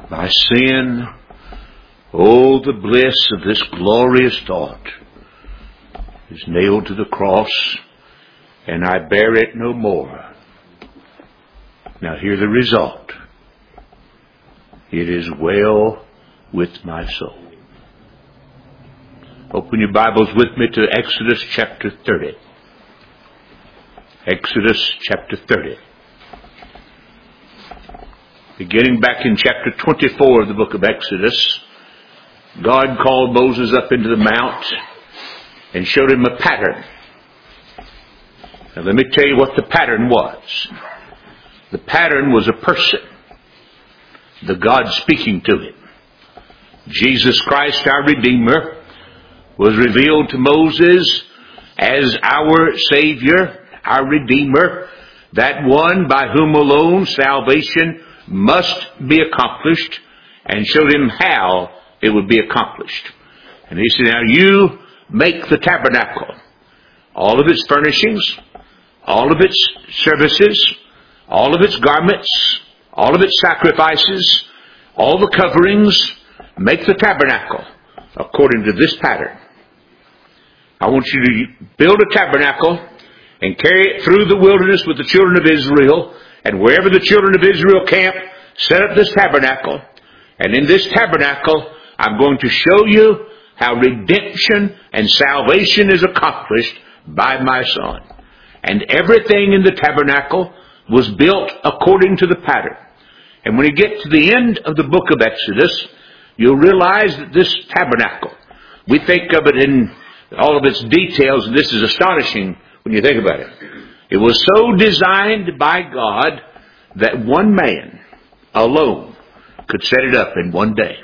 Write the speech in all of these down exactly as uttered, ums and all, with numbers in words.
My sin, oh, the bliss of this glorious thought, is nailed to the cross, and I bear it no more. Now hear the result. It is well with my soul. Open your Bibles with me to Exodus chapter thirty. Exodus chapter thirty. Beginning back in chapter twenty-four of the book of Exodus, God called Moses up into the mount and showed him a pattern. Now let me tell you what the pattern was. The pattern was a person, the God speaking to him. Jesus Christ, our Redeemer, was revealed to Moses as our Savior, our Redeemer, that one by whom alone salvation must be accomplished, and showed him how it would be accomplished. And he said, now you make the tabernacle, all of its furnishings, all of its services, all of its garments, all of its sacrifices, all the coverings, make the tabernacle according to this pattern. I want you to build a tabernacle and carry it through the wilderness with the children of Israel, and wherever the children of Israel camp, set up this tabernacle. And in this tabernacle, I'm going to show you how redemption and salvation is accomplished by my Son. And everything in the tabernacle was built according to the pattern. And when you get to the end of the book of Exodus, you'll realize that this tabernacle, we think of it in all of its details, and this is astonishing when you think about it. It was so designed by God that one man alone could set it up in one day.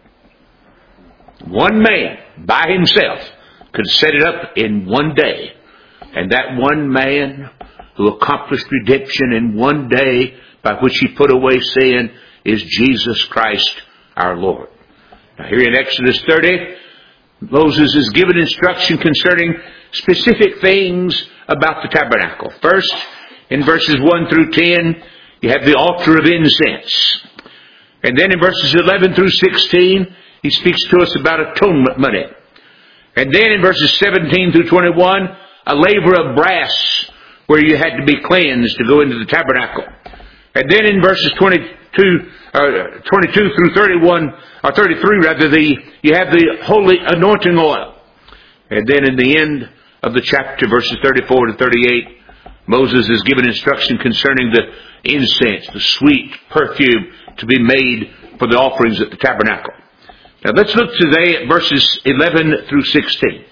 One man by himself could set it up in one day. And that one man who accomplished redemption in one day by which he put away sin is Jesus Christ our Lord. Now here in Exodus thirty, Moses is given instruction concerning specific things about the tabernacle. First, in verses one through ten, you have the altar of incense. And then in verses eleven through sixteen, he speaks to us about atonement money. And then in verses seventeen through twenty-one, a laver of brass where you had to be cleansed to go into the tabernacle. And then in verses twenty-two, uh, twenty-two through thirty-one, or thirty-three rather, the, you have the holy anointing oil. And then in the end of the chapter, verses thirty-four to thirty-eight, Moses is given instruction concerning the incense, the sweet perfume to be made for the offerings at the tabernacle. Now let's look today at verses eleven through sixteen.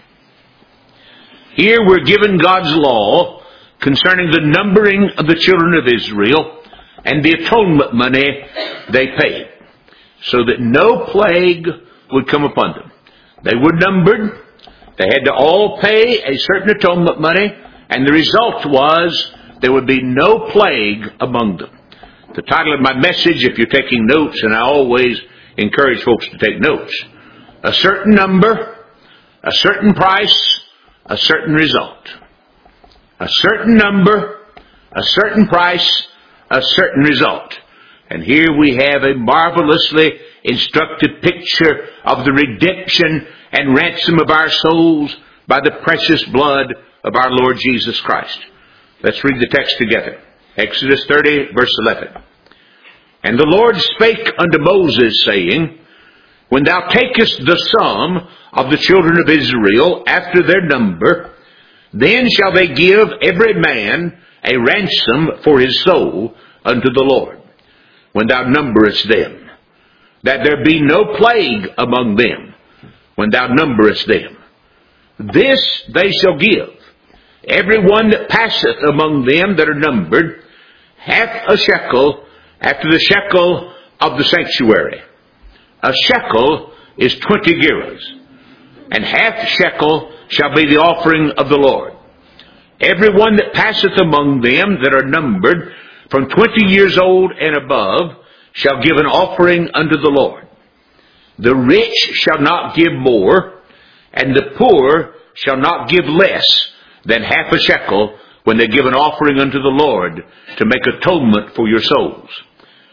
Here we're given God's law concerning the numbering of the children of Israel and the atonement money they paid, so that no plague would come upon them. They were numbered. They had to all pay a certain atonement money, and the result was there would be no plague among them. The title of my message, if you're taking notes, and I always encourage folks to take notes, a certain number, a certain price, a certain result. A certain number, a certain price, a certain result. And here we have a marvelously instructive picture of the redemption and ransom of our souls by the precious blood of our Lord Jesus Christ. Let's read the text together. Exodus thirty, verse eleven. And the Lord spake unto Moses, saying, when thou takest the sum of the children of Israel after their number, then shall they give every man a ransom for his soul unto the Lord, when thou numberest them, that there be no plague among them, when thou numberest them. This they shall give, every one that passeth among them that are numbered, half a shekel after the shekel of the sanctuary. A shekel is twenty gerahs, and half shekel shall be the offering of the Lord. Every one that passeth among them that are numbered from twenty years old and above shall give an offering unto the Lord. The rich shall not give more, and the poor shall not give less than half a shekel when they give an offering unto the Lord to make atonement for your souls.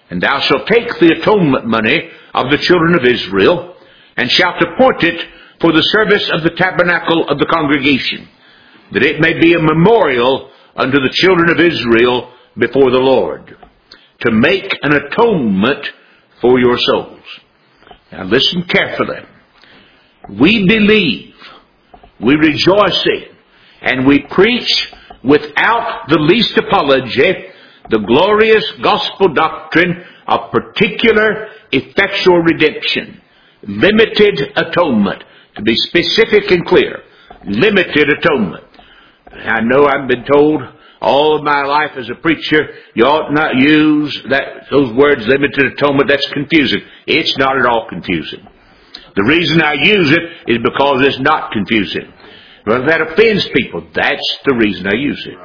And thou shalt take the atonement money of the children of Israel, and shalt appoint it for the service of the tabernacle of the congregation, that it may be a memorial unto the children of Israel before the Lord, to make an atonement for your souls. Now listen carefully. We believe, we rejoice in, and we preach without the least apology the glorious gospel doctrine of particular effectual redemption, limited atonement, to be specific and clear, limited atonement. I know I've been told all of my life as a preacher, you ought not use that those words, limited atonement. That's confusing. It's not at all confusing. The reason I use it is because it's not confusing. Well, that offends people. That's the reason I use it.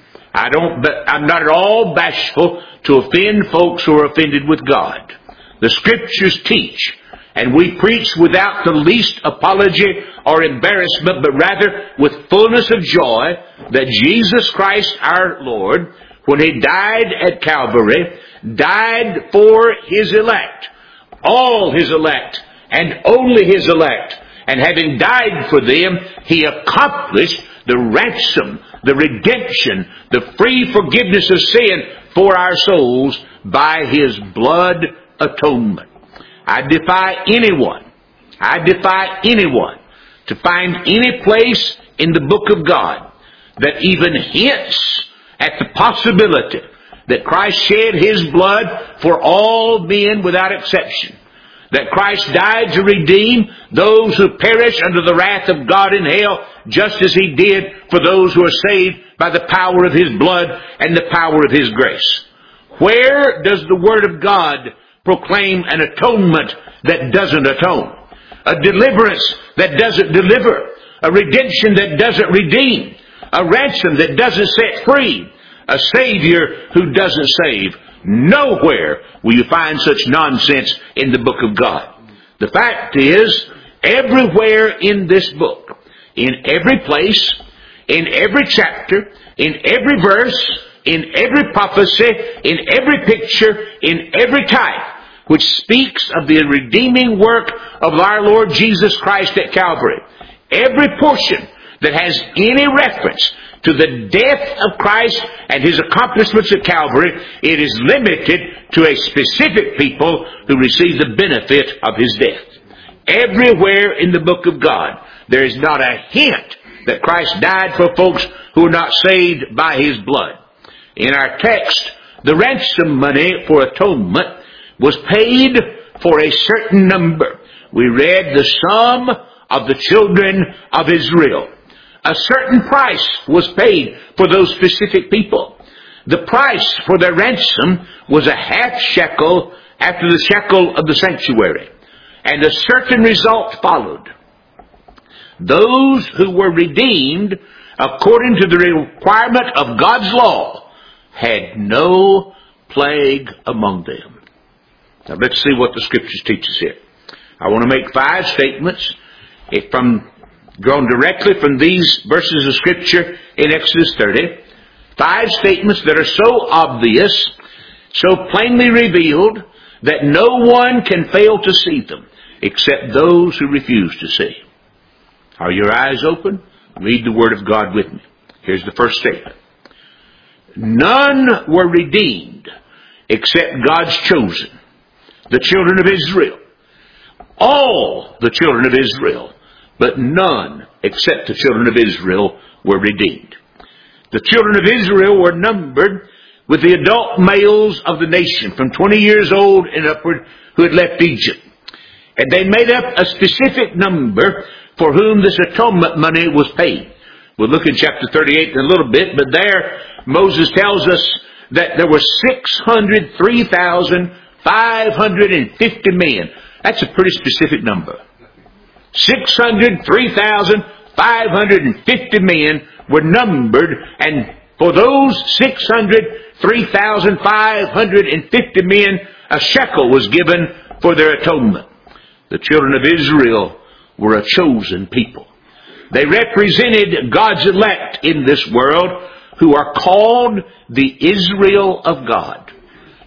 I don't, but I'm not at all bashful to offend folks who are offended with God. The Scriptures teach, and we preach without the least apology or embarrassment, but rather with fullness of joy, that Jesus Christ our Lord, when He died at Calvary, died for His elect, all His elect, and only His elect. And having died for them, He accomplished the ransom, the redemption, the free forgiveness of sin for our souls by His blood atonement. I defy anyone, I defy anyone to find any place in the book of God that even hints at the possibility that Christ shed His blood for all men without exception, that Christ died to redeem those who perish under the wrath of God in hell, just as He did for those who are saved by the power of His blood and the power of His grace. Where does the Word of God proclaim an atonement that doesn't atone? A deliverance that doesn't deliver? A redemption that doesn't redeem? A ransom that doesn't set free? A Savior who doesn't save? Nowhere will you find such nonsense in the book of God. The fact is, everywhere in this book, in every place, in every chapter, in every verse, in every prophecy, in every picture, in every type, which speaks of the redeeming work of our Lord Jesus Christ at Calvary, every portion that has any reference to the death of Christ and His accomplishments at Calvary, it is limited to a specific people who receive the benefit of His death. Everywhere in the book of God, there is not a hint that Christ died for folks who are not saved by His blood. In our text, the ransom money for atonement was paid for a certain number. We read the sum of the children of Israel. A certain price was paid for those specific people. The price for their ransom was a half shekel after the shekel of the sanctuary. And a certain result followed. Those who were redeemed according to the requirement of God's law had no plague among them. Now let's see what the Scriptures teach us here. I want to make five statements from drawn directly from these verses of Scripture in Exodus thirty. Five statements that are so obvious, so plainly revealed, that no one can fail to see them except those who refuse to see. Are your eyes open? Read the Word of God with me. Here's the first statement. None were redeemed except God's chosen, the children of Israel. All the children of Israel, but none except the children of Israel were redeemed. The children of Israel were numbered with the adult males of the nation from twenty years old and upward who had left Egypt. And they made up a specific number for whom this atonement money was paid. We'll look in chapter thirty-eight in a little bit, but there Moses tells us that there were six hundred three thousand five hundred fifty men. That's a pretty specific number. six hundred three thousand five hundred fifty men were numbered, and for those six hundred three thousand five hundred fifty men, a shekel was given for their atonement. The children of Israel were a chosen people. They represented God's elect in this world, who are called the Israel of God.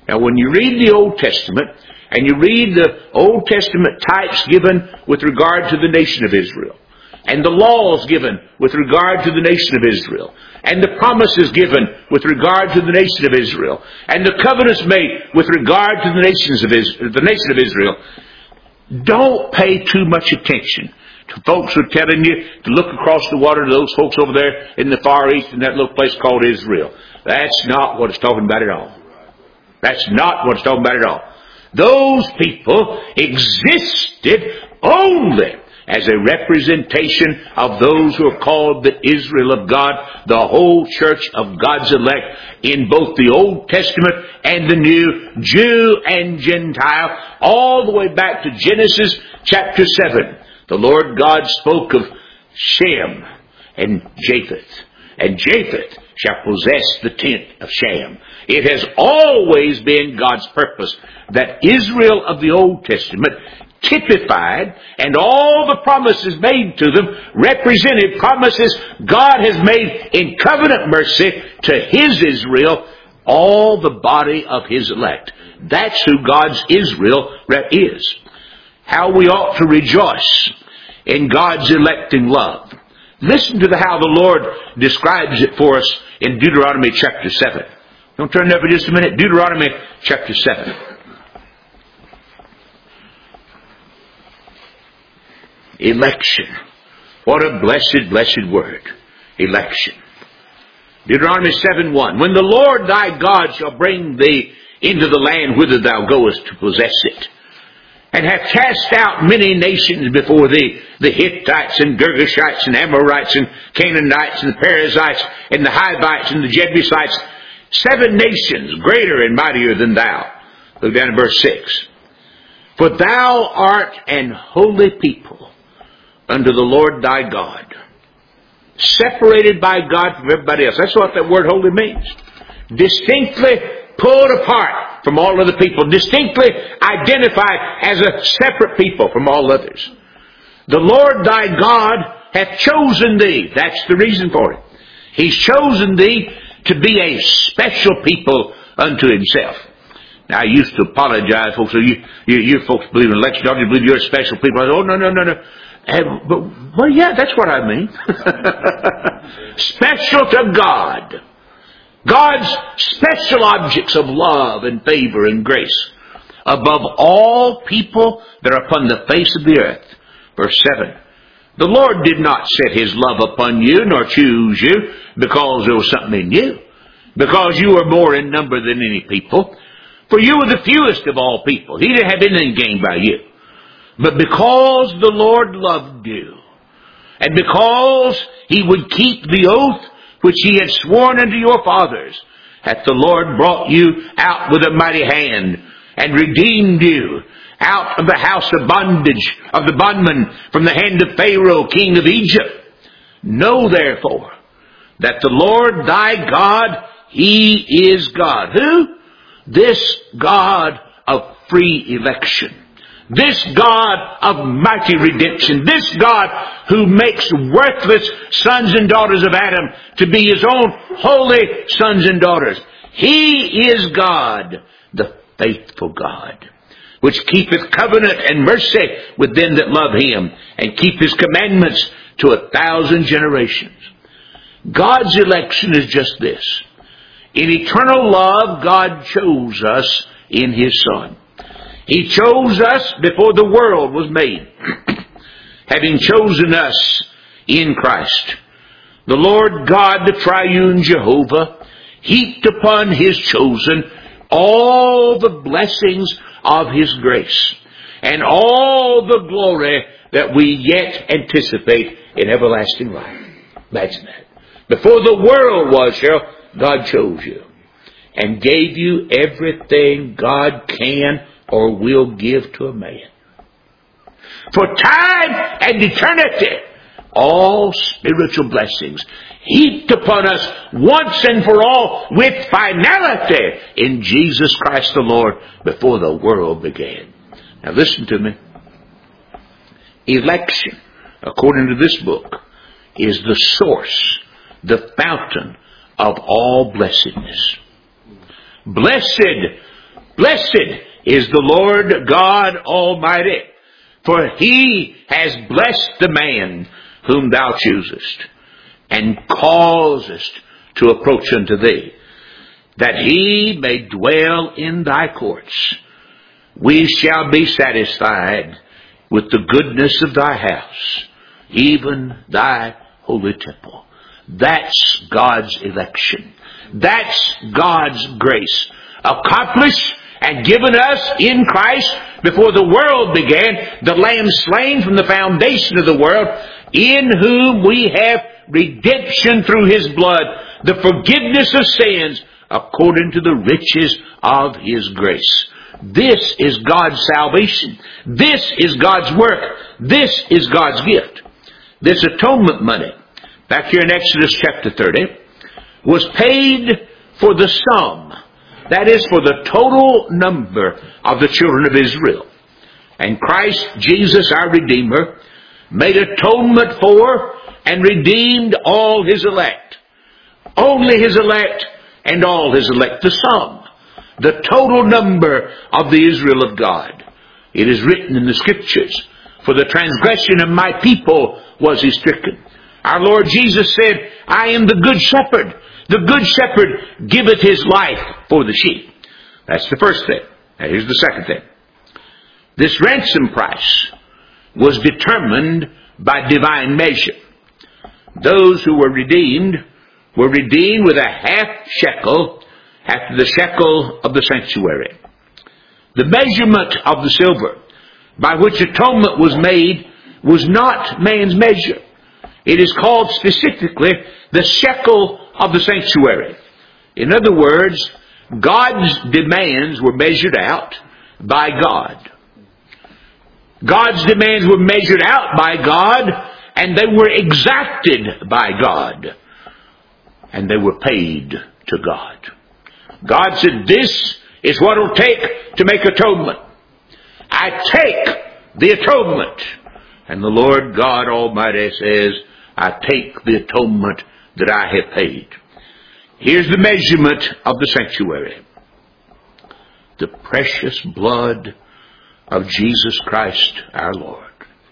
Now when you read the Old Testament, and you read the Old Testament types given with regard to the nation of Israel, and the laws given with regard to the nation of Israel, and the promises given with regard to the nation of Israel, and the covenants made with regard to the nations of Israel, the nation of Israel, don't pay too much attention to folks who are telling you to look across the water to those folks over there in the Far East in that little place called Israel. That's not what it's talking about at all. That's not what it's talking about at all. Those people existed only as a representation of those who are called the Israel of God, the whole church of God's elect in both the Old Testament and the New, Jew and Gentile, all the way back to Genesis chapter seven. The Lord God spoke of Shem and Japheth, and Japheth shall possess the tent of Shem. It has always been God's purpose that Israel of the Old Testament typified, and all the promises made to them represented promises God has made in covenant mercy to His Israel, all the body of His elect. That's who God's Israel is. How we ought to rejoice in God's electing love. Listen to the, how the Lord describes it for us in Deuteronomy chapter seven. Don't turn there for just a minute. Deuteronomy chapter seven. Election. What a blessed, blessed word. Election. Deuteronomy seven one. When the Lord thy God shall bring thee into the land whither thou goest to possess it, and hath cast out many nations before thee, the Hittites and Girgashites and Amorites and Canaanites and the Perizzites and the Hivites and the Jebusites, seven nations greater and mightier than thou. Look down at verse six. For thou art an holy people unto the Lord thy God, separated by God from everybody else. That's what that word holy means. Distinctly pulled apart from all other people. Distinctly identified as a separate people from all others. The Lord thy God hath chosen thee. That's the reason for it. He's chosen thee to be a special people unto Himself. Now, I used to apologize, folks. So you, you, you folks believe in election. Don't you believe you're a special people? I said, oh, no, no, no, no. And, but, well, yeah, that's what I mean. Special to God. God's special objects of love and favor and grace above all people that are upon the face of the earth. Verse seven. The Lord did not set His love upon you, nor choose you, because there was something in you, because you were more in number than any people. For you were the fewest of all people. He didn't have anything gained by you. But because the Lord loved you, and because He would keep the oath which He had sworn unto your fathers, hath the Lord brought you out with a mighty hand, and redeemed you out of the house of bondage of the bondman, from the hand of Pharaoh, king of Egypt. Know therefore that the Lord thy God, He is God. Who? This God of free election. This God of mighty redemption. This God who makes worthless sons and daughters of Adam to be His own holy sons and daughters. He is God, the faithful God, which keepeth covenant and mercy with them that love Him, and keep His commandments to a thousand generations. God's election is just this. In eternal love, God chose us in His Son. He chose us before the world was made, having chosen us in Christ. The Lord God, the triune Jehovah, heaped upon His chosen all the blessings of His grace, and all the glory that we yet anticipate in everlasting life. Imagine that. Before the world was, Cheryl, God chose you and gave you everything God can or will give to a man. For time and eternity, all spiritual blessings heaped upon us once and for all with finality in Jesus Christ the Lord before the world began. Now listen to me. Election, according to this book, is the source, the fountain of all blessedness. Blessed Blessed is the Lord God Almighty, for he has blessed the man whom thou choosest, and causest to approach unto thee, that he may dwell in thy courts. We shall be satisfied with the goodness of thy house, even thy holy temple. That's God's election. That's God's grace, accomplished and given us in Christ before the world began, the Lamb slain from the foundation of the world, in whom we have redemption through his blood, the forgiveness of sins, according to the riches of his grace. This is God's salvation. This is God's work. This is God's gift. This atonement money, back here in Exodus chapter thirty, was paid for the sum. That is, for the total number of the children of Israel. And Christ Jesus, our Redeemer, made atonement for and redeemed all his elect. Only his elect and all his elect. The sum. The total number of the Israel of God. It is written in the Scriptures, for the transgression of my people was he stricken. Our Lord Jesus said, I am the good shepherd. The good shepherd giveth his life for the sheep. That's the first thing. Now here's the second thing. This ransom price was determined by divine measure. Those who were redeemed were redeemed with a half shekel after the shekel of the sanctuary. The measurement of the silver by which atonement was made was not man's measure. It is called specifically the shekel of the sanctuary. In other words, God's demands were measured out by God. God's demands were measured out by God, and they were exacted by God. And they were paid to God. God said, this is what it'll take to make atonement. I take the atonement. And the Lord God Almighty says, I take the atonement that I have paid. Here's the measurement of the sanctuary. The precious blood of Jesus Christ our Lord.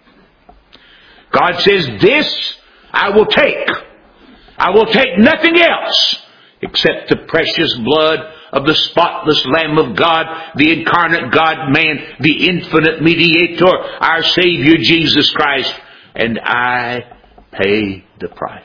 God says, this I will take. I will take nothing else except the precious blood of the spotless Lamb of God, the incarnate God-man, the infinite mediator, our Savior Jesus Christ. And I pay the price.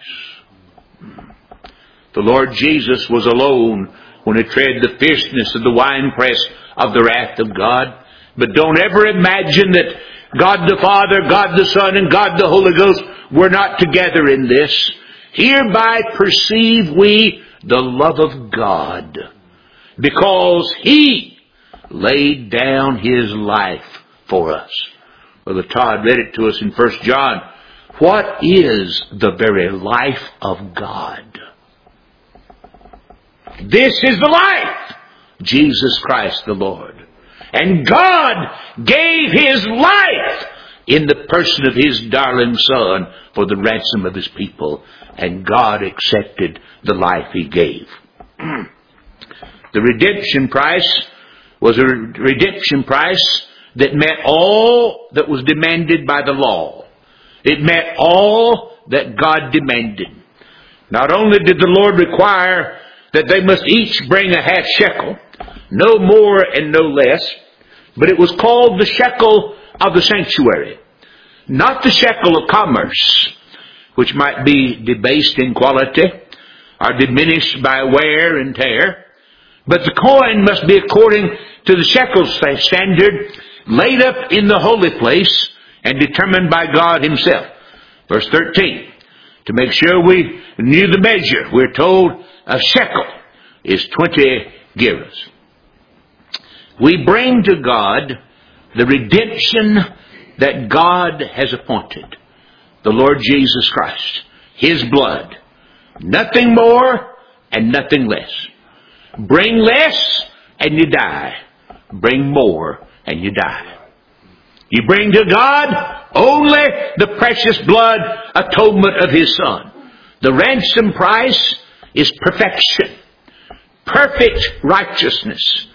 The Lord Jesus was alone when he tread the fierceness of the winepress of the wrath of God. But don't ever imagine that God the Father, God the Son, and God the Holy Ghost were not together in this. Hereby perceive we the love of God, because he laid down his life for us. Brother Todd read it to us in First John. What is the very life of God? This is the life, Jesus Christ the Lord. And God gave his life in the person of his darling Son for the ransom of his people. And God accepted the life he gave. The redemption price was a redemption price that met all that was demanded by the law. It met all that God demanded. Not only did the Lord require that they must each bring a half shekel, no more and no less, but it was called the shekel of the sanctuary. Not the shekel of commerce, which might be debased in quality or diminished by wear and tear, but the coin must be according to the shekel standard, laid up in the holy place and determined by God himself. Verse thirteen, to make sure we knew the measure, we're told a shekel is twenty gerahs. We bring to God the redemption that God has appointed. The Lord Jesus Christ. His blood. Nothing more and nothing less. Bring less and you die. Bring more and you die. You bring to God only the precious blood atonement of his Son. The ransom price is perfection. Perfect righteousness.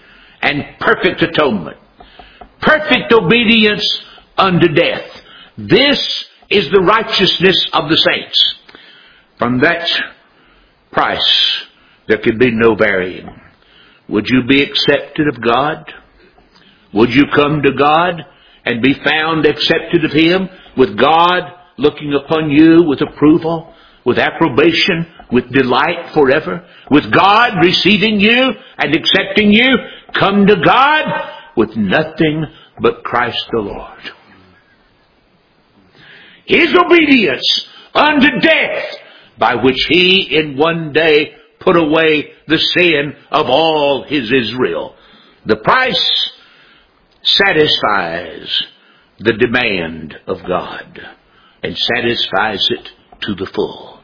and perfect atonement. Perfect obedience unto death. This is the righteousness of the saints. From that price, there could be no varying. Would you be accepted of God? Would you come to God and be found accepted of Him, with God looking upon you with approval, with approbation, with delight forever, with God receiving you and accepting you? Come to God with nothing but Christ the Lord. His obedience unto death, by which He in one day put away the sin of all His Israel. The price satisfies the demand of God and satisfies it to the full.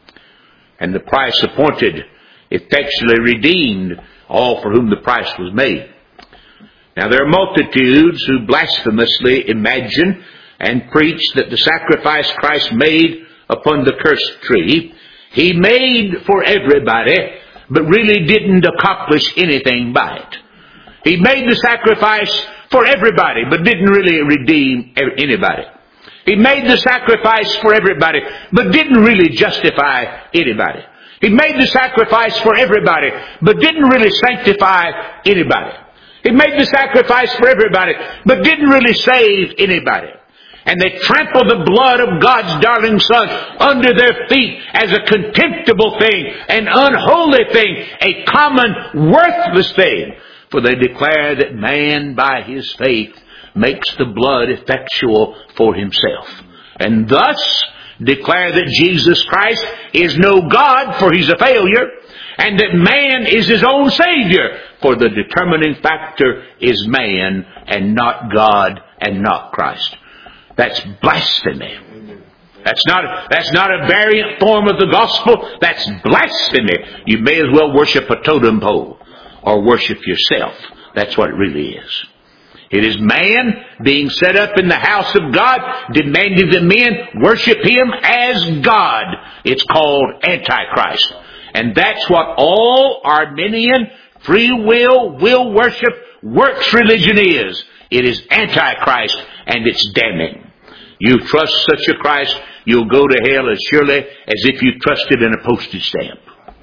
And the price appointed effectually redeemed all for whom the price was made. Now there are multitudes who blasphemously imagine and preach that the sacrifice Christ made upon the cursed tree, He made for everybody, but really didn't accomplish anything by it. He made the sacrifice for everybody, but didn't really redeem anybody. He made the sacrifice for everybody, but didn't really justify anybody. He made the sacrifice for everybody, but didn't really sanctify anybody. He made the sacrifice for everybody, but didn't really save anybody. And they trample the blood of God's darling Son under their feet as a contemptible thing, an unholy thing, a common, worthless thing. For they declare that man by his faith makes the blood effectual for himself. And thus declare that Jesus Christ is no God, for He's a failure, and that man is his own Savior, for the determining factor is man and not God and not Christ. That's blasphemy. That's not, that's not a variant form of the gospel. That's blasphemy. You may as well worship a totem pole or worship yourself. That's what it really is. It is man being set up in the house of God, demanding that men worship Him as God. It's called Antichrist. And that's what all Arminian, free will, will worship, works religion is. It is Antichrist, and it's damning. You trust such a Christ, you'll go to hell as surely as if you trusted in a postage stamp.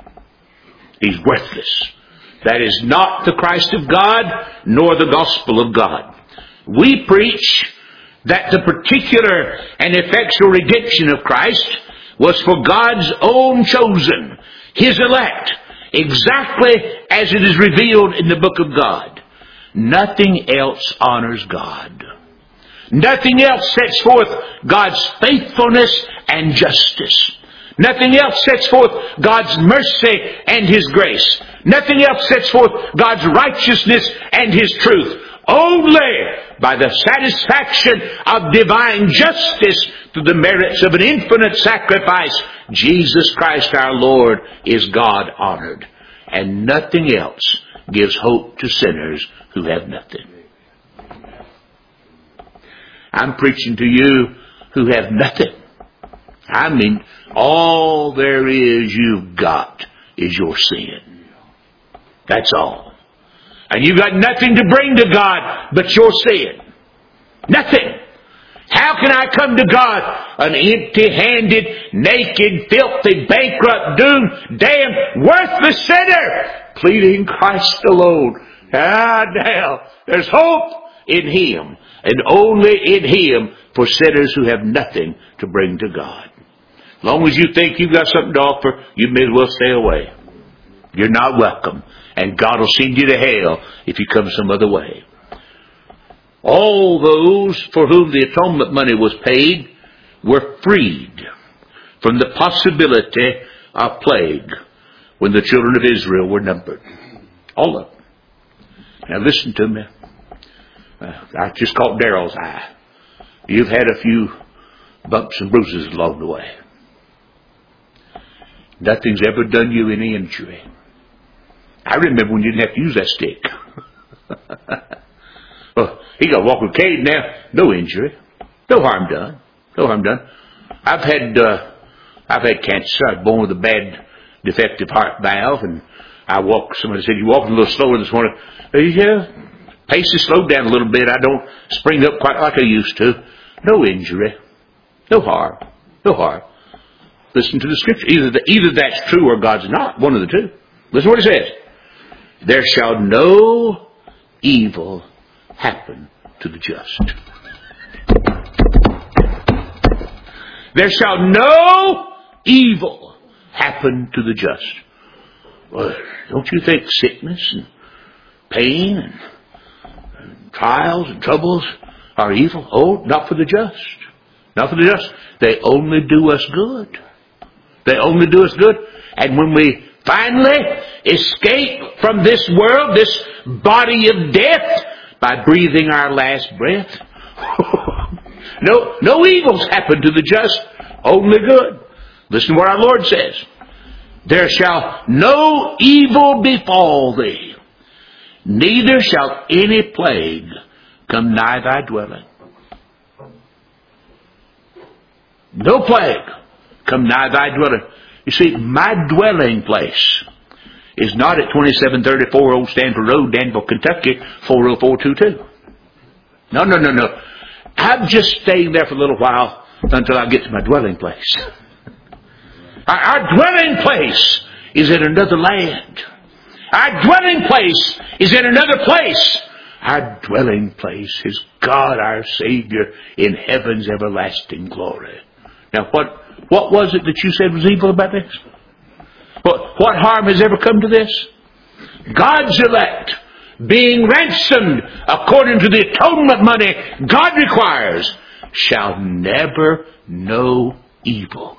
He's worthless. That is not the Christ of God, nor the gospel of God. We preach that the particular and effectual redemption of Christ was for God's own chosen, His elect, exactly as it is revealed in the book of God. Nothing else honors God. Nothing else sets forth God's faithfulness and justice. Nothing else sets forth God's mercy and His grace. Nothing else sets forth God's righteousness and His truth. Only by the satisfaction of divine justice through the merits of an infinite sacrifice, Jesus Christ our Lord is God honored. And nothing else gives hope to sinners who have nothing. I'm preaching to you who have nothing. I mean, all there is you've got is your sin. That's all. And you've got nothing to bring to God but your sin. Nothing. How can I come to God an empty-handed, naked, filthy, bankrupt, doomed, damned, worthless sinner, pleading Christ alone? Ah, now, there's hope in Him, and only in Him for sinners who have nothing to bring to God. As long as you think you've got something to offer, you may as well stay away. You're not welcome, and God will send you to hell if you come some other way. All those for whom the atonement money was paid were freed from the possibility of plague when the children of Israel were numbered. All of them. Now listen to me. Uh, I just caught Daryl's eye. You've had a few bumps and bruises along the way. Nothing's ever done you any injury. I remember when you didn't have to use that stick. Well, he got to walk with Cade now. No injury. No harm done. No harm done. I've had, uh, I've had cancer. I was born with a bad defective heart valve, and I walk, somebody said, you walking a little slower this morning. Uh, yeah, pace has slowed down a little bit. I don't spring up quite like I used to. No injury. No harm. No harm. Listen to the scripture. Either, the, either that's true or God's not. One of the two. Listen to what it says. There shall no evil happen to the just. There shall no evil happen to the just. Well, don't you think sickness and pain and, and trials and troubles are evil? Oh, not for the just. Not for the just. They only do us good. They only do us good. And when we finally escape from this world, this body of death, by breathing our last breath, no, no evils happen to the just, only good. Listen to what our Lord says. There shall no evil befall thee, neither shall any plague come nigh thy dwelling. No plague come nigh thy dwelling. You see, my dwelling place is not at twenty-seven thirty-four Old Stanford Road, Danville, Kentucky, four oh four two two. No, no, no, no. I'm just staying there for a little while until I get to my dwelling place. Our, our dwelling place is in another land. Our dwelling place is in another place. Our dwelling place is God our Savior in heaven's everlasting glory. Now what, what was it that you said was evil about this? What, what harm has ever come to this? God's elect, being ransomed according to the atonement money God requires, shall never know evil.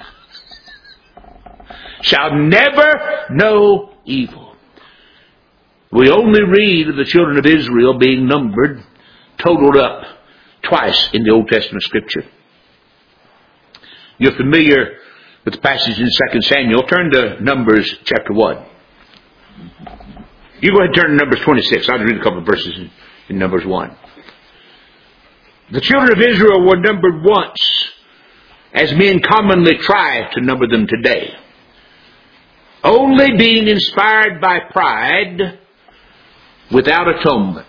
Shall never know evil. We only read of the children of Israel being numbered, totaled up twice in the Old Testament Scripture. You're familiar with the passage in Second Samuel. Turn to Numbers chapter one. You go ahead and turn to Numbers twenty-six. I'll read a couple of verses in, in Numbers one. The children of Israel were numbered once, as men commonly try to number them today, only being inspired by pride without atonement.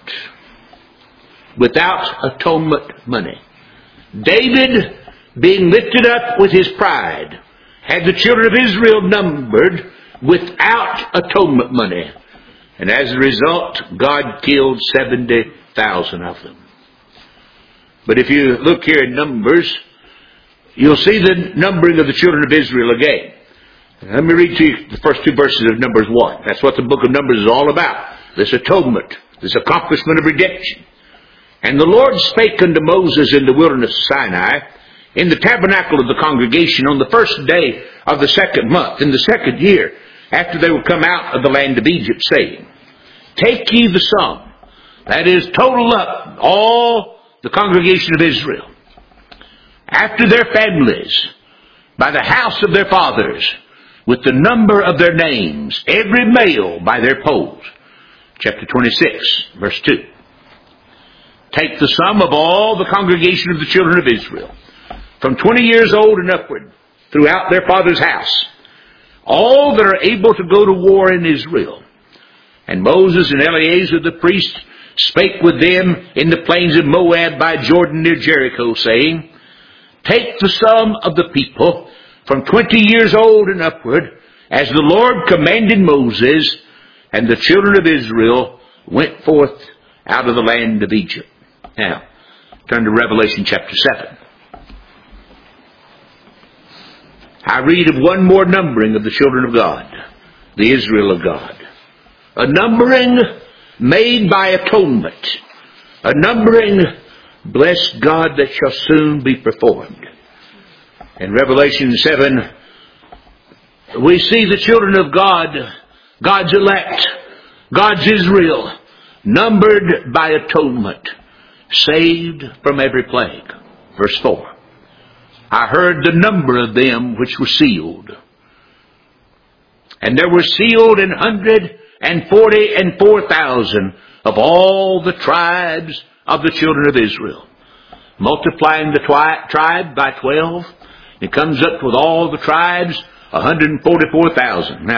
Without atonement money. David, being lifted up with his pride, had the children of Israel numbered without atonement money. And as a result, God killed seventy thousand of them. But if you look here in Numbers, you'll see the numbering of the children of Israel again. Let me read to you the first two verses of Numbers one. That's what the book of Numbers is all about. This atonement, this accomplishment of redemption. And the Lord spake unto Moses in the wilderness of Sinai, in the tabernacle of the congregation, on the first day of the second month, in the second year, after they were come out of the land of Egypt, saying, Take ye the sum, that is, total up all the congregation of Israel, after their families, by the house of their fathers, with the number of their names, every male by their polls. Chapter twenty-six, verse two. Take the sum of all the congregation of the children of Israel, from twenty years old and upward, throughout their father's house, all that are able to go to war in Israel. And Moses and Eleazar the priest spake with them in the plains of Moab by Jordan near Jericho, saying, Take the sum of the people from twenty years old and upward, as the Lord commanded Moses, and the children of Israel went forth out of the land of Egypt. Now, turn to Revelation chapter seven. I read of one more numbering of the children of God, the Israel of God. A numbering made by atonement. A numbering, bless God, that shall soon be performed. In Revelation seven, we see the children of God, God's elect, God's Israel, numbered by atonement, saved from every plague. Verse four. I heard the number of them which were sealed. And there were sealed an hundred and forty and four thousand of all the tribes of the children of Israel. Multiplying the twi- tribe by twelve, it comes up with all the tribes, one hundred forty-four thousand. Now,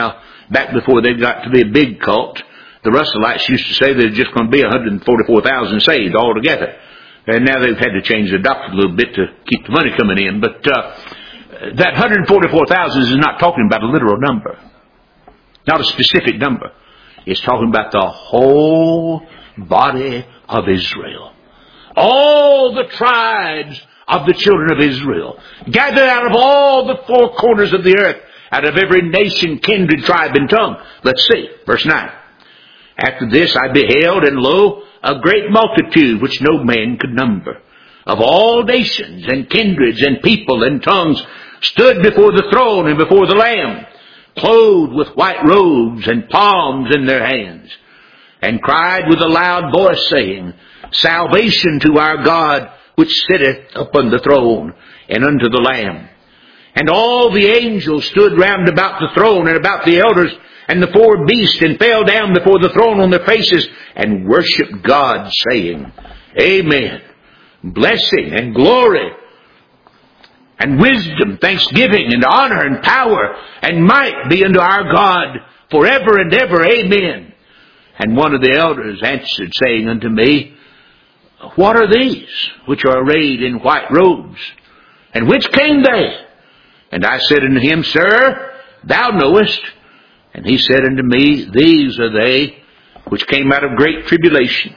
back before they got to be a big cult. The Russellites used to say there's just going to be one hundred forty-four thousand saved altogether. And now they've had to change the doctrine a little bit to keep the money coming in. But uh, that one hundred forty-four thousand is not talking about a literal number. Not a specific number. It's talking about the whole body of Israel. All the tribes of the children of Israel, gathered out of all the four corners of the earth, out of every nation, kindred, tribe, and tongue. Let's see, verse nine. After this I beheld, and lo, a great multitude which no man could number, of all nations and kindreds and people and tongues, stood before the throne and before the Lamb, clothed with white robes and palms in their hands, and cried with a loud voice, saying, Salvation to our God, which sitteth upon the throne, and unto the Lamb. And all the angels stood round about the throne, and about the elders, and the four beasts, and fell down before the throne on their faces, and worshipped God, saying, Amen. Blessing and glory, and wisdom, thanksgiving, and honor, and power, and might be unto our God, forever and ever. Amen. And one of the elders answered, saying unto me, What are these which are arrayed in white robes? And whence came they? And I said unto him, Sir, thou knowest. And he said unto me, These are they which came out of great tribulation,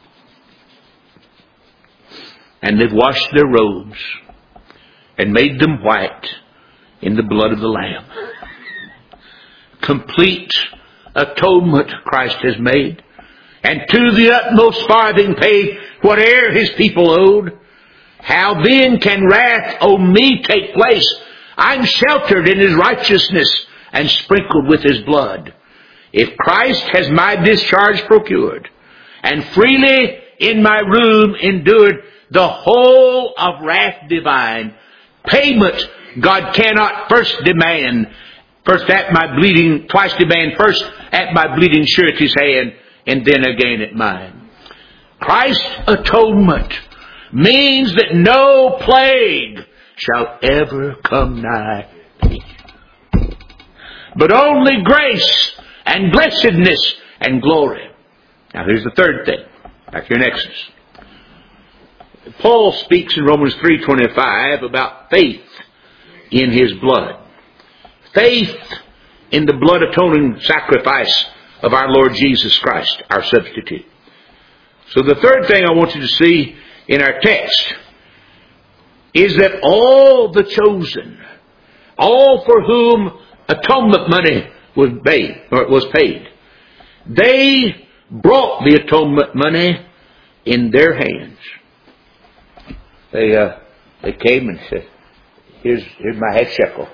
and they've washed their robes and made them white in the blood of the Lamb. Complete atonement Christ has made, and to the utmost farthing paid whate'er his people owed. How then can wrath on me take place? I'm sheltered in his righteousness and sprinkled with his blood. If Christ has my discharge procured, and freely in my room endured the whole of wrath divine, payment God cannot first demand, first at my bleeding, twice demand, first at my bleeding surety's hand, and then again at mine. Christ's atonement means that no plague shall ever come nigh me, but only grace and blessedness and glory. Now here's the third thing, back here in Exodus. Paul speaks in Romans three twenty-five about faith in his blood. Faith in the blood atoning sacrifice of our Lord Jesus Christ, our substitute. So the third thing I want you to see in our text is that all the chosen, all for whom atonement money was paid, or was paid, they brought the atonement money in their hands. They uh, they came and said, "Here's here's my half shekel."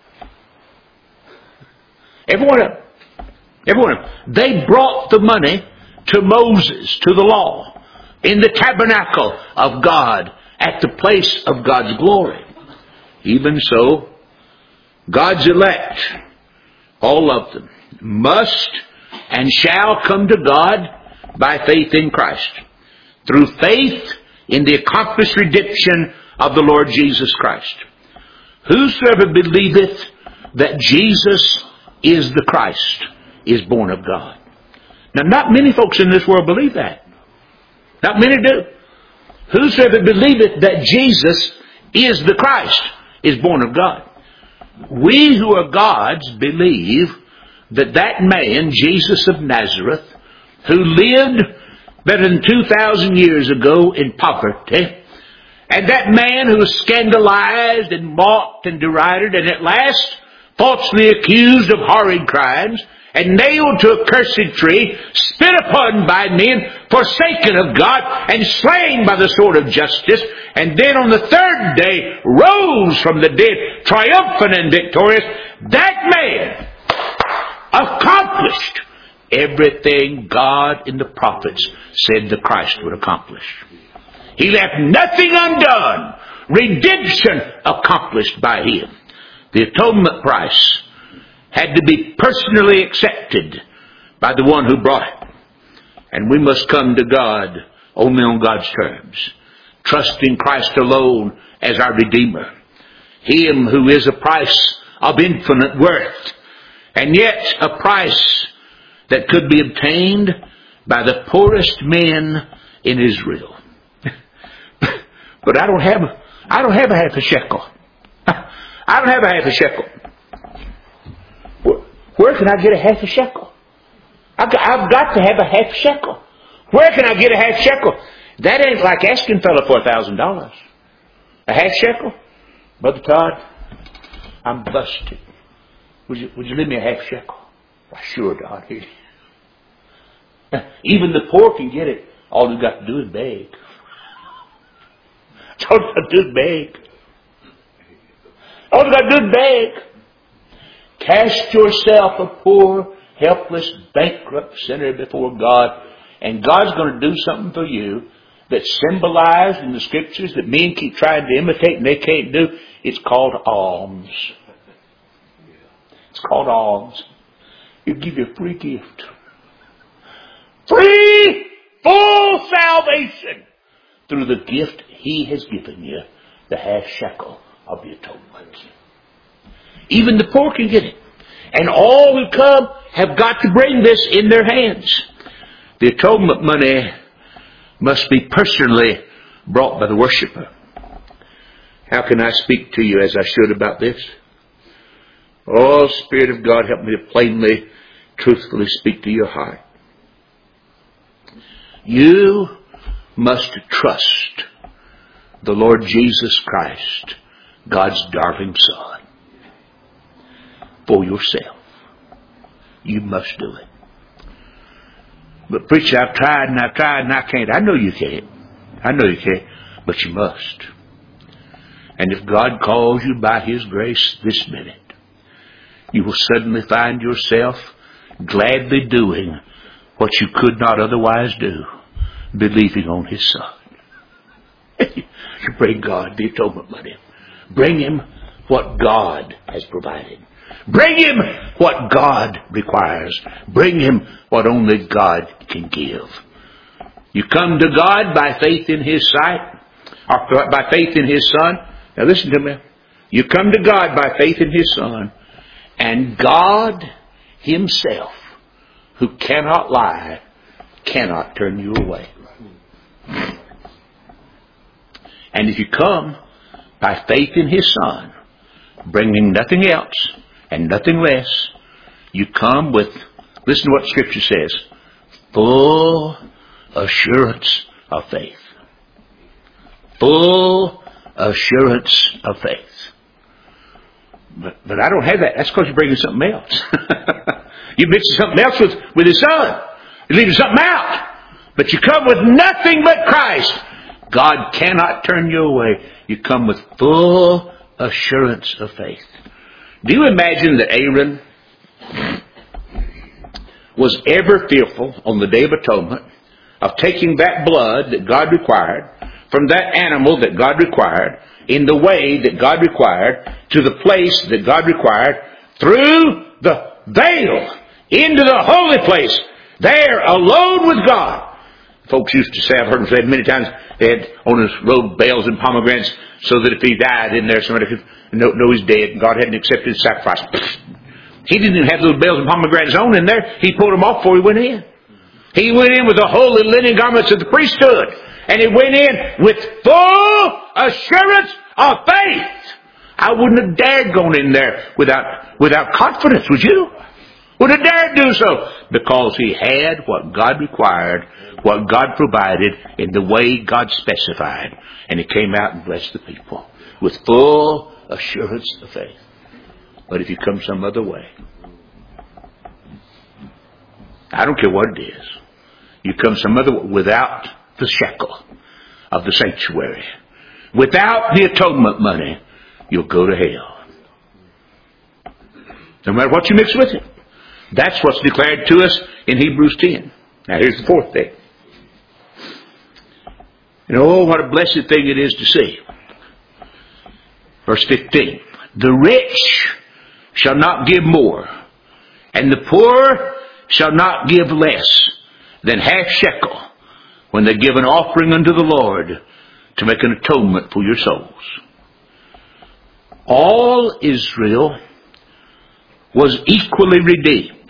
Every one of them, every one of them, they brought the money to Moses, to the law, in the tabernacle of God, at the place of God's glory. Even so, God's elect, all of them, must and shall come to God by faith in Christ, through faith in the accomplished redemption of the Lord Jesus Christ. Whosoever believeth that Jesus is the Christ is born of God. Now, not many folks in this world believe that. Not many do. Whosoever believeth that Jesus is the Christ is born of God. We who are God's believe that that man, Jesus of Nazareth, who lived better than two thousand years ago in poverty, and that man who was scandalized and mocked and derided and at last falsely accused of horrid crimes and nailed to a cursed tree, spit upon by men, forsaken of God, and slain by the sword of justice, and then on the third day rose from the dead, triumphant and victorious, that man accomplished everything God in the prophets said the Christ would accomplish. He left nothing undone. Redemption accomplished by him. The atonement price had to be personally accepted by the one who brought it. And we must come to God only on God's terms, trusting Christ alone as our Redeemer, him who is a price of infinite worth, And yet a price that could be obtained by the poorest men in Israel. But I don't have, I don't have a half a shekel. I don't have a half a shekel. Where, where can I get a half a shekel? I've got, I've got to have a half shekel. Where can I get a half shekel? That ain't like asking fella for a thousand dollars. A half shekel? Brother Todd, I'm busted. Would you, would you lend me a half shekel? Why, sure, Todd. Even the poor can get it. All you've got to do is beg. All you've got to do is beg. All you've got to do is beg. Cast yourself a poor, helpless, bankrupt sinner before God, and God's going to do something for you that's symbolized in the Scriptures that men keep trying to imitate and they can't do. It's called alms. It's called alms. He'll give you a free gift. Free, full salvation through the gift He has given you, the half shekel of the atonement. Even the poor can get it. And all who come have got to bring this in their hands. The atonement money must be personally brought by the worshiper. How can I speak to you as I should about this? Oh, Spirit of God, help me to plainly, truthfully speak to your heart. You must trust the Lord Jesus Christ, God's darling Son, for yourself. You must do it. But preacher, I've tried and I've tried and I can't. I know you can't. I know you can't. But you must. And if God calls you by His grace this minute, you will suddenly find yourself gladly doing what you could not otherwise do, believing on His Son. You bring God the atonement money. Bring Him what God has provided. Bring Him what God requires. Bring Him what only God can give. You come to God by faith in His sight, or by faith in His Son. Now listen to me. You come to God by faith in His Son, and God Himself, who cannot lie, cannot turn you away. And if you come by faith in His Son, bringing nothing else and nothing less, you come with, listen to what Scripture says, full assurance of faith. Full assurance of faith. But, but I don't have that. That's because you're bringing something else. You mix something else with, with His Son. You're leaving something out. But you come with nothing but Christ. God cannot turn you away. You come with full assurance of faith. Do you imagine that Aaron was ever fearful on the Day of Atonement of taking that blood that God required from that animal that God required in the way that God required to the place that God required through the veil into the holy place there alone with God? Folks used to say, I've heard them say it many times, they had on his robe bells and pomegranates so that if he died in there, somebody could know, know he's dead and God hadn't accepted his sacrifice. He didn't even have those bells and pomegranates on in there. He pulled them off before he went in. He went in with the holy linen garments of the priesthood. And he went in with full assurance of faith. I wouldn't have dared gone in there without, without confidence, would you? Wouldn't have dared do so. Because he had what God required, what God provided in the way God specified. And he came out and blessed the people with full assurance of faith. But if you come some other way, I don't care what it is, you come some other way without the shekel of the sanctuary, without the atonement money, you'll go to hell. No matter what you mix with it. That's what's declared to us in Hebrews ten. Now here's the fourth thing. And oh, what a blessed thing it is to see. Verse fifteen. The rich shall not give more, and the poor shall not give less than half shekel when they give an offering unto the Lord to make an atonement for your souls. All Israel was equally redeemed.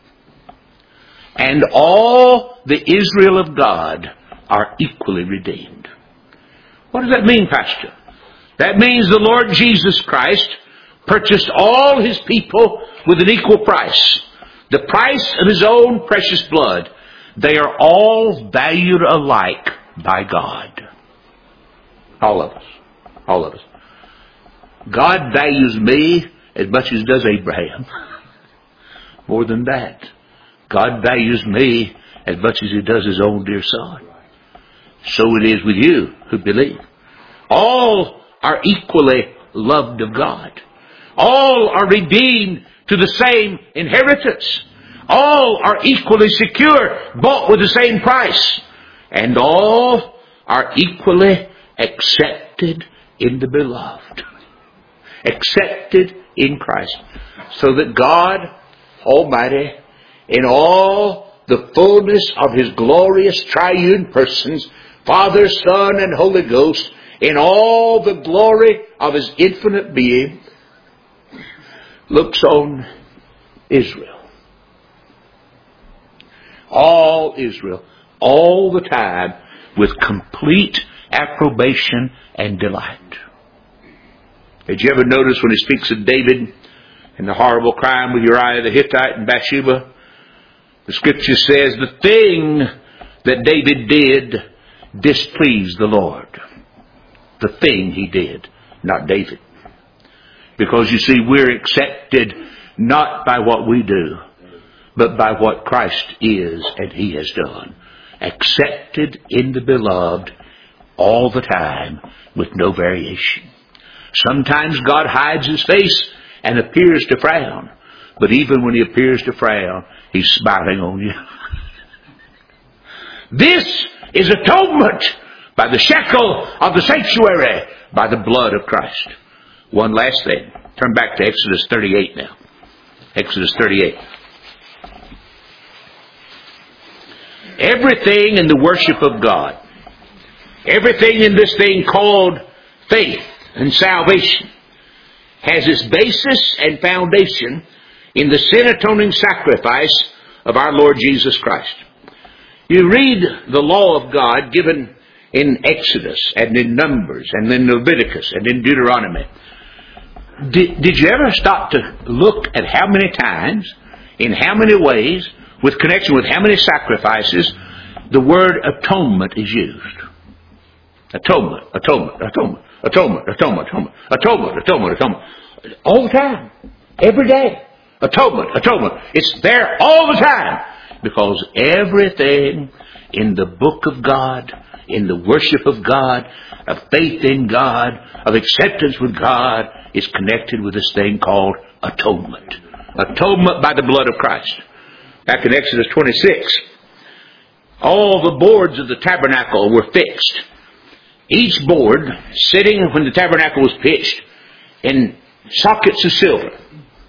And all the Israel of God are equally redeemed. What does that mean, Pastor? That means the Lord Jesus Christ purchased all His people with an equal price. The price of His own precious blood. They are all valued alike by God. All of us. All of us. God values me as much as does Abraham. More than that. God values me as much as He does His own dear Son. So it is with you who believe. All are equally loved of God. All are redeemed to the same inheritance. All are equally secure, bought with the same price. And all are equally accepted in the beloved. Accepted in Christ. So that God Almighty, in all the fullness of His glorious triune persons, Father, Son, and Holy Ghost, in all the glory of His infinite being, looks on Israel. All Israel, all the time, with complete approbation and delight. Did you ever notice when He speaks of David and the horrible crime with Uriah the Hittite and Bathsheba? The Scripture says the thing that David did displeased the Lord. The thing he did, not David. Because you see, we're accepted not by what we do, but by what Christ is and He has done. Accepted in the beloved all the time with no variation. Sometimes God hides His face and appears to frown. But even when He appears to frown, He's smiling on you. This is atonement by the shekel of the sanctuary, by the blood of Christ. One last thing. Turn back to Exodus thirty-eight now. Exodus thirty-eight. Everything in the worship of God, everything in this thing called faith and salvation, has its basis and foundation in the sin-atoning sacrifice of our Lord Jesus Christ. You read the law of God given in Exodus and in Numbers and in Leviticus and in Deuteronomy. Did, did you ever stop to look at how many times, in how many ways, with connection with how many sacrifices, the word atonement is used? Atonement, atonement, atonement, atonement, atonement, atonement, atonement, atonement, atonement. All the time. Every day. Atonement, atonement. It's there all the time. Because everything in the book of God, in the worship of God, of faith in God, of acceptance with God, is connected with this thing called atonement. Atonement by the blood of Christ. Back in Exodus twenty-six, all the boards of the tabernacle were fixed. Each board sitting when the tabernacle was pitched in sockets of silver.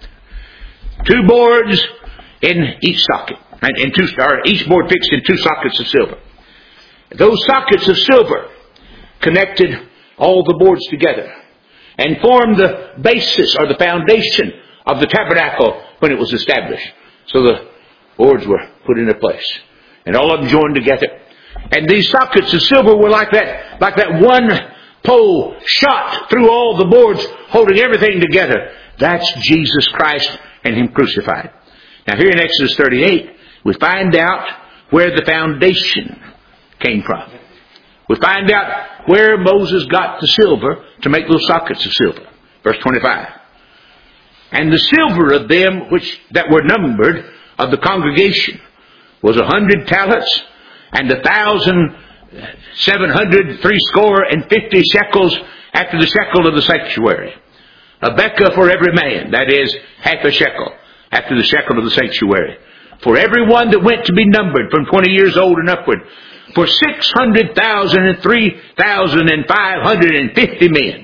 Two boards in each socket. And, and two, or each board fixed in two sockets of silver. Those sockets of silver connected all the boards together and formed the basis or the foundation of the tabernacle when it was established. So the boards were put into place. And all of them joined together. And these sockets of silver were like that, like that one pole shot through all the boards, holding everything together. That's Jesus Christ and Him crucified. Now here in Exodus thirty-eight, we find out where the foundation came from. We find out where Moses got the silver to make those sockets of silver. Verse twenty-five. And the silver of them which that were numbered of the congregation was a hundred talents and a thousand seven hundred threescore and fifty shekels after the shekel of the sanctuary. A bekah for every man, that is, half a shekel after the shekel of the sanctuary. For every one that went to be numbered from twenty years old and upward. For six hundred thousand and three thousand and five hundred and fifty men.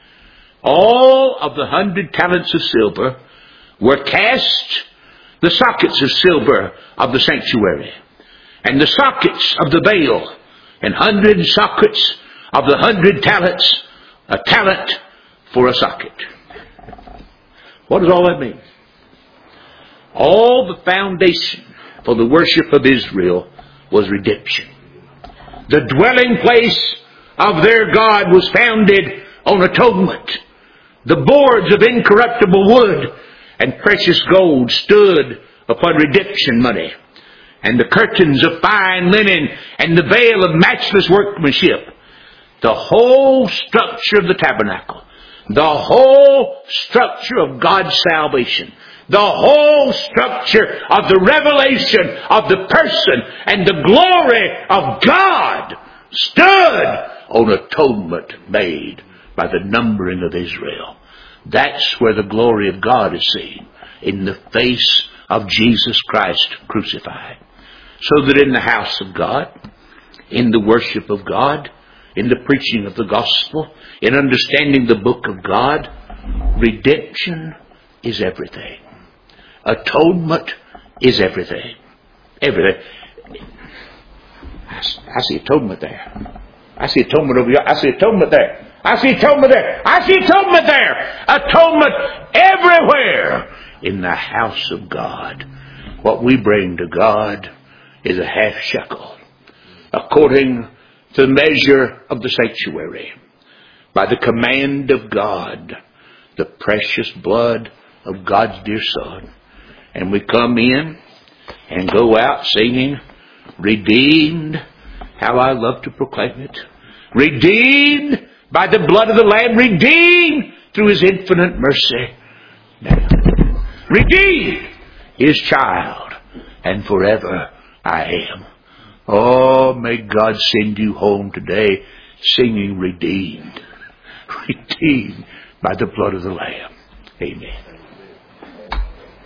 All of the hundred talents of silver were cast the sockets of silver of the sanctuary. And the sockets of the veil. And hundred sockets of the hundred talents. A talent for a socket. What does all that mean? All the foundation for the worship of Israel was redemption. The dwelling place of their God was founded on atonement. The boards of incorruptible wood and precious gold stood upon redemption money. And the curtains of fine linen and the veil of matchless workmanship. The whole structure of the tabernacle. The whole structure of God's salvation. The whole structure of the revelation of the person and the glory of God stood on atonement made by the numbering of Israel. That's where the glory of God is seen, in the face of Jesus Christ crucified. So that in the house of God, in the worship of God, in the preaching of the gospel, in understanding the book of God, redemption is everything. Atonement is everything. Everything. I, I see atonement there. I see atonement over here. I see atonement there. I see atonement there. I see atonement there. Atonement everywhere in the house of God. What we bring to God is a half shekel, according to the measure of the sanctuary, by the command of God, the precious blood of God's dear Son. And we come in and go out singing, redeemed. How I love to proclaim it. Redeemed by the blood of the Lamb. Redeemed through His infinite mercy. Now, redeemed, His child. And forever I am. Oh, may God send you home today singing redeemed. Redeemed by the blood of the Lamb. Amen.